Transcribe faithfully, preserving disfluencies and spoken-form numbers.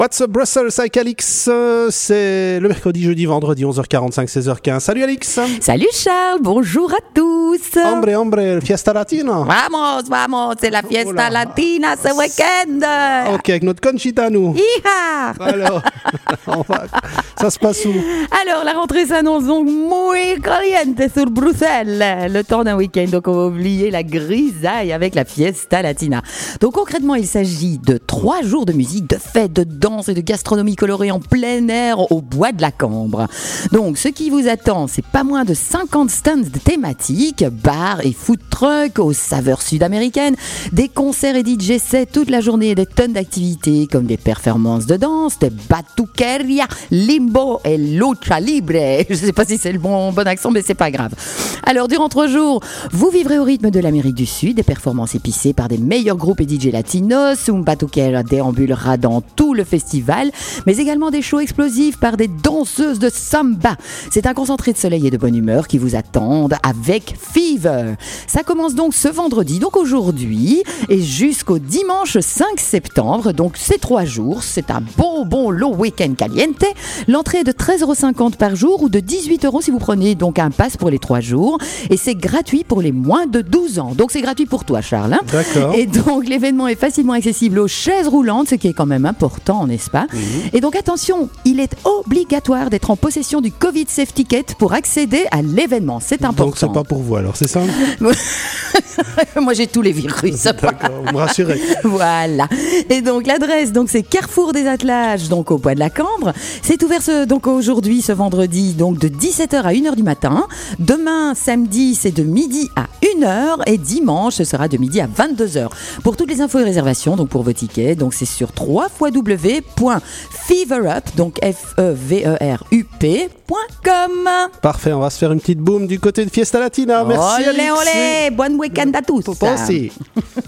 What's up Brussels avec Alix, c'est le mercredi, jeudi, vendredi, onze heures quarante-cinq, seize heures quinze. Salut Alix. Salut Charles, bonjour à tous. Hombre, hombre, fiesta latina. Vamos, vamos, c'est la fiesta Oh là. latina ce week-end. Ok, avec notre Conchita, nous. Hi-ha. Alors, on va- ça se passe où? Alors, la rentrée s'annonce donc muy caliente sur Bruxelles. Le temps d'un week-end, donc on va oublier la grisaille avec la fiesta latina. Donc concrètement, il s'agit de trois jours de musique, de fêtes, de danse et de gastronomie colorée en plein air au bois de la Cambre. Donc, ce qui vous attend, c'est pas moins de cinquante stands thématiques, bars et food trucks aux saveurs sud-américaines, des concerts et D J sets toute la journée et des tonnes d'activités comme des performances de danse, des batuqueria, limbo et lucha libre. Je sais pas si c'est le bon, bon accent, mais c'est pas grave. Alors, durant trois jours, vous vivrez au rythme de l'Amérique du Sud, des performances épicées par des meilleurs groupes et D J latinos, un batuquera déambulera dans tout le festival, mais également des shows explosifs par des danseuses de samba. C'est un concentré de soleil et de bonne humeur qui vous attendent avec Fever. Ça commence donc ce vendredi, donc aujourd'hui, et jusqu'au dimanche cinq septembre, donc c'est trois jours. C'est un bon, bon lot week-end caliente. L'entrée est de treize euros cinquante par jour ou de dix-huit euros si vous prenez donc un pass pour les trois jours. Et c'est gratuit pour les moins de douze ans. Donc c'est gratuit pour toi, Charles. hein. D'accord. Et donc l'événement est facilement accessible aux chaises roulantes, ce qui est quand même important, n'est-ce pas? Mhm. Et donc attention, il est obligatoire d'être en possession du Covid Safe Ticket pour accéder à l'événement. C'est important. Donc c'est pas pour vous alors, c'est ça? Moi j'ai tous les virus. D'accord, vous me rassurez. Voilà. Et donc l'adresse, donc c'est Carrefour des Attelages, donc au Bois de la Cambre. C'est ouvert ce, donc aujourd'hui, ce vendredi, donc de dix-sept heures à une heure du matin. Demain, samedi, c'est de midi à une heure et dimanche, ce sera de midi à vingt-deux heures. Pour toutes les infos et réservations, donc pour vos tickets, donc c'est sur w w w point feverup, donc F E V E R U P point com. Parfait, on va se faire une petite boum du côté de Fiesta Latina. Merci Olé, Alix. olé, bon week-end à tous. Pour toi aussi.